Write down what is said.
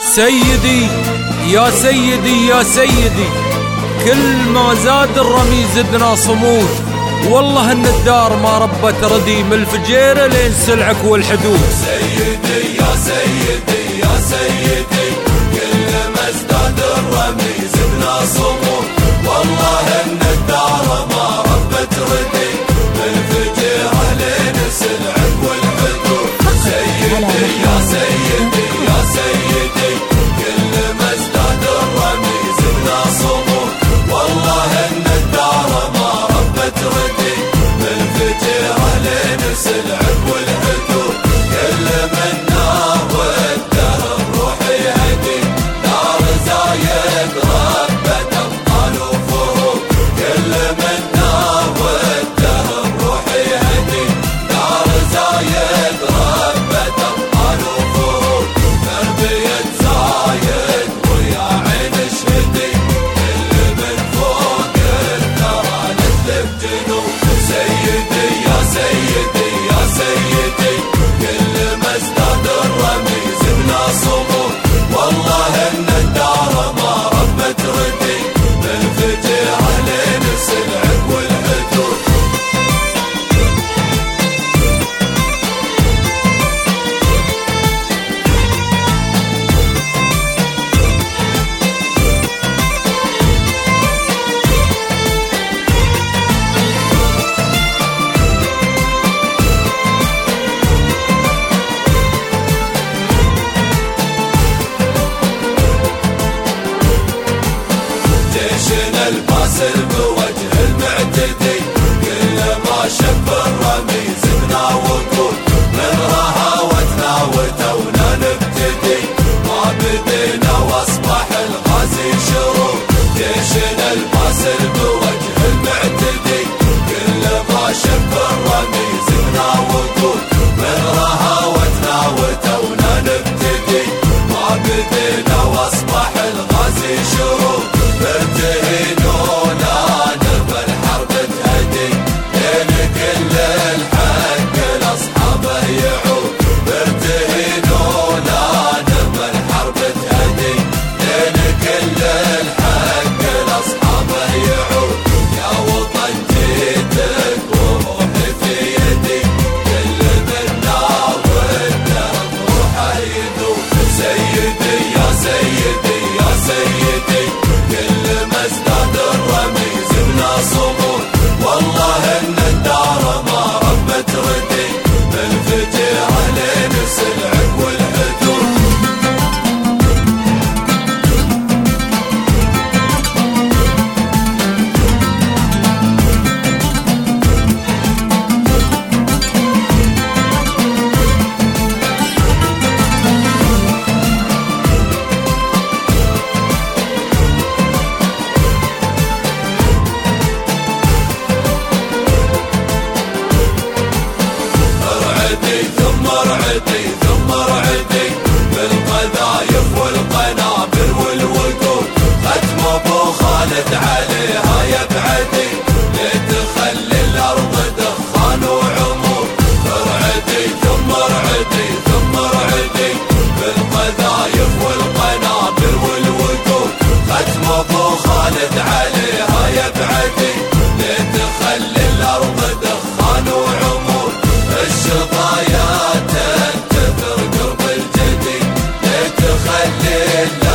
سيدي يا سيدي يا سيدي، كل ما زاد الرمي زدنا صمود. والله ان الدار ما ربت ردي، من الفجيره لين سلعك والحدود. سيدي يا سيدي يا سيدي، كل ما ازداد الرمي زدنا صمود. والله ان الدار ما ربت ردي، من الفجيره لين سلعك والحدود. سيدي يا سيدي يا سيدي، كل ما ازداد الرمي زدنا صمود. والله ان الدار ما ربت ردي، من الفجيره لين سلعك والحدود. كل من ناوده الروح يهدي، دار زايد ربت ابطال وفهود. كل من ناوده الروح يهدي، دار زايد ربت ابطال وفهود. تربية زايد ويا عين اشهدي، كل من فوق الثرى نتلف جنود. سيدي يا سيدي يا سيدي، كل ما ازداد الرمي زدنا صمود. والله ان الدار ما ربت ردي، من الفجيره لين سلعك والحدود. جيشنا الباسل بوجه المعتدي، كل ما شب الرمي زدنا وقود. من رهاوتنا وتونا نبتدي، ما بدينا واصبح الغازي شرود. جيشنا الباسل بوجه المعتدي، كل ما شب الرمي زدنا وقود. من رهاوتنا وتونا نبتدي، ما بدينا واصبح الغازي شرود. ارتهنونا نبى الحرب تهدي، لين كل الحق لاصحابه يعود. ارتهنونا نبى الحرب تهدي، لين كل الحق لاصحابه يعود. يا وطن جيتك وروحي في يدي، كل منا وده بروحه يدوب. سيدي يا سيدي يا سيدي، كل ما ازداد الرمي زدنا صمود. والله ان الدار ما ربت ردي، من الفجيره لين سلعك والحدود. ارعدي ثم ارعدي، بالقذايف والقنابل والوقود. ختم ابو خالد عليها يبعدي، لتخلي الارض دخان وعمود. ارعدي ثم ارعدي ثم ارعدي، بالقذايف والقنابل والوقود. ختم ابو خالد عليها يبعدي، لتخلي الارض دخان وعمود. الشظايا تنتثر قرب الجدي، لتخلي